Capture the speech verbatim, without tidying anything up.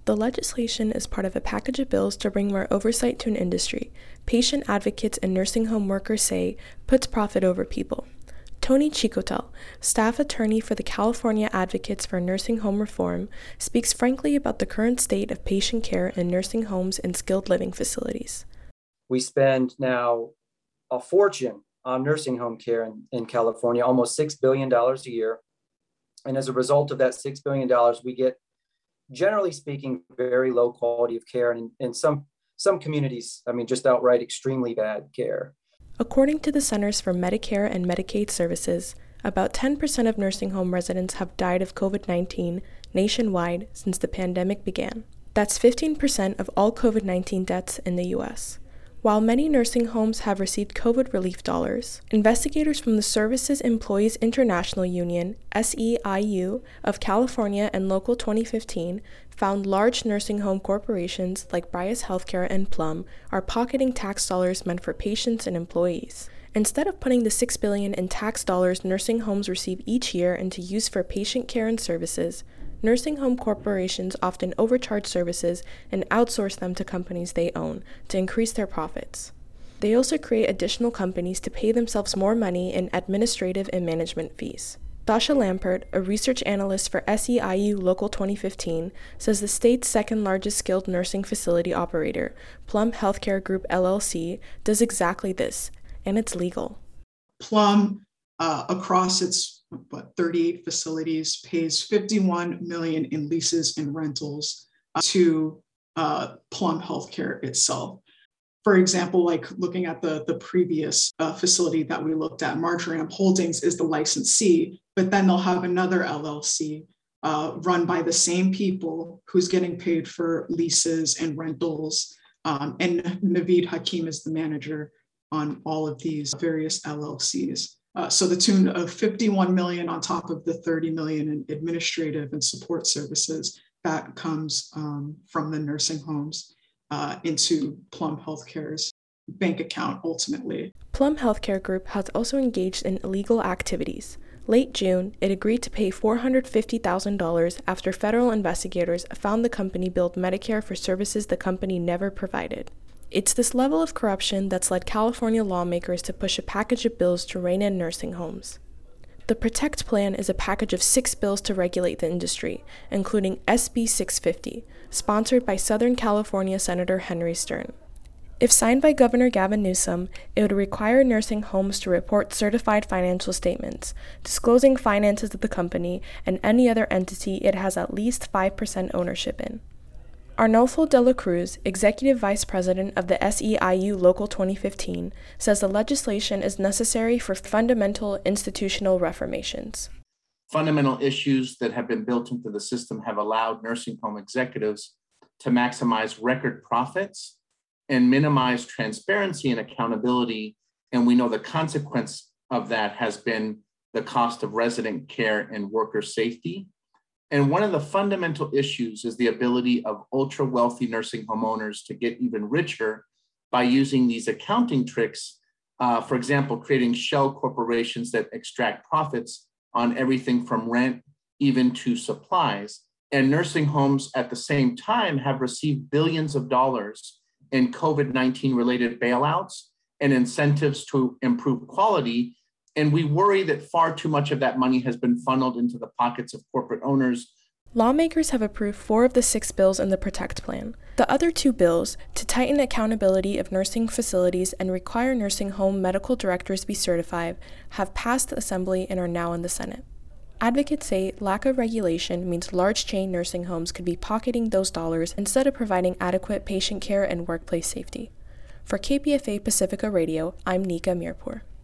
The legislation is part of a package of bills to bring more oversight to an industry patient advocates and nursing home workers say puts profit over people. Tony Chicotel, staff attorney for the California Advocates for Nursing Home Reform, speaks frankly about the current state of patient care in nursing homes and skilled living facilities. We spend now a fortune on nursing home care in, in California, almost six billion dollars a year. And as a result of that six billion dollars, we get, generally speaking, very low quality of care. And in, in some, some communities, I mean, just outright extremely bad care. According to the Centers for Medicare and Medicaid Services, about ten percent of nursing home residents have died of covid nineteen nationwide since the pandemic began. That's fifteen percent of all covid nineteen deaths in the U S. While many nursing homes have received COVID relief dollars, investigators from the Services Employees International Union, S E I U, of California and Local twenty fifteen found large nursing home corporations like Bryas Healthcare and Plum are pocketing tax dollars meant for patients and employees. Instead of putting the six billion dollars in tax dollars nursing homes receive each year into use for patient care and services, nursing home corporations often overcharge services and outsource them to companies they own to increase their profits. They also create additional companies to pay themselves more money in administrative and management fees. Sasha Lampert, a research analyst for S E I U Local twenty fifteen, says the state's second largest skilled nursing facility operator, Plum Healthcare Group L L C, does exactly this, and it's legal. Plum, uh, across its what, thirty-eight facilities, pays fifty-one million dollars in leases and rentals uh, to uh, Plum Healthcare itself. For example, like looking at the, the previous uh, facility that we looked at, Marjoram Holdings is the licensee, but then they'll have another L L C uh, run by the same people who's getting paid for leases and rentals. Um, and Naveed Hakim is the manager on all of these various L L Cs. Uh, so the tune of fifty-one million dollars on top of the thirty million dollars in administrative and support services that comes um, from the nursing homes uh, into Plum Healthcare's bank account ultimately. Plum Healthcare Group has also engaged in illegal activities. Late June, it agreed to pay four hundred fifty thousand dollars after federal investigators found the company billed Medicare for services the company never provided. It's this level of corruption that's led California lawmakers to push a package of bills to rein in nursing homes. The PROTECT Plan is a package of six bills to regulate the industry, including S B six fifty, sponsored by Southern California Senator Henry Stern. If signed by Governor Gavin Newsom, it would require nursing homes to report certified financial statements, disclosing finances of the company and any other entity it has at least five percent ownership in. Arnolfo de la Cruz, Executive Vice President of the S E I U Local twenty fifteen, says the legislation is necessary for fundamental institutional reformations. Fundamental issues that have been built into the system have allowed nursing home executives to maximize record profits and minimize transparency and accountability. And we know the consequence of that has been the cost of resident care and worker safety. And one of the fundamental issues is the ability of ultra-wealthy nursing home owners to get even richer by using these accounting tricks, uh, for example, creating shell corporations that extract profits on everything from rent even to supplies. And nursing homes at the same time have received billions of dollars in COVID nineteen related bailouts and incentives to improve quality. And we worry that far too much of that money has been funneled into the pockets of corporate owners. Lawmakers have approved four of the six bills in the PROTECT Plan. The other two bills, to tighten accountability of nursing facilities and require nursing home medical directors be certified, have passed the Assembly and are now in the Senate. Advocates say lack of regulation means large chain nursing homes could be pocketing those dollars instead of providing adequate patient care and workplace safety. For K P F A Pacifica Radio, I'm Nika Mirpur.